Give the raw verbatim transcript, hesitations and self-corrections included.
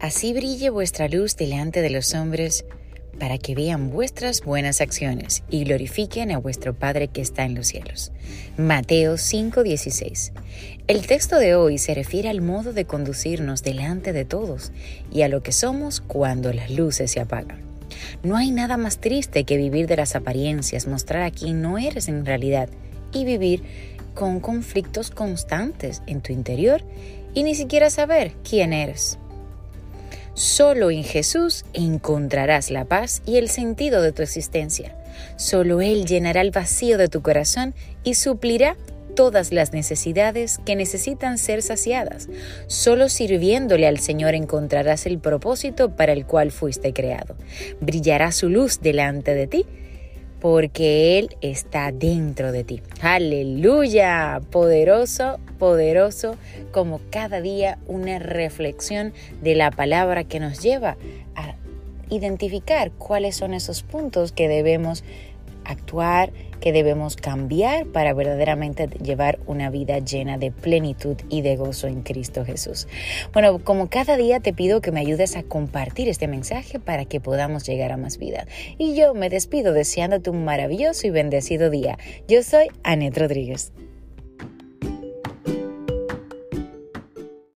Así brille vuestra luz delante de los hombres, para que vean vuestras buenas acciones y glorifiquen a vuestro Padre que está en los cielos. Mateo cinco dieciséis. El texto de hoy se refiere al modo de conducirnos delante de todos y a lo que somos cuando las luces se apagan. No hay nada más triste que vivir de las apariencias, mostrar a quién no eres en realidad y vivir con conflictos constantes en tu interior y ni siquiera saber quién eres. Solo en Jesús encontrarás la paz y el sentido de tu existencia. Solo Él llenará el vacío de tu corazón y suplirá todas las necesidades que necesitan ser saciadas. Solo sirviéndole al Señor encontrarás el propósito para el cual fuiste creado. Brillará su luz delante de ti, porque Él está dentro de ti. ¡Aleluya! Poderoso, poderoso, como cada día una reflexión de la palabra que nos lleva a identificar cuáles son esos puntos que debemos actuar, que debemos cambiar para verdaderamente llevar una vida llena de plenitud y de gozo en Cristo Jesús. Bueno, como cada día te pido que me ayudes a compartir este mensaje para que podamos llegar a más vida. Y yo me despido deseándote un maravilloso y bendecido día. Yo soy Anet Rodríguez.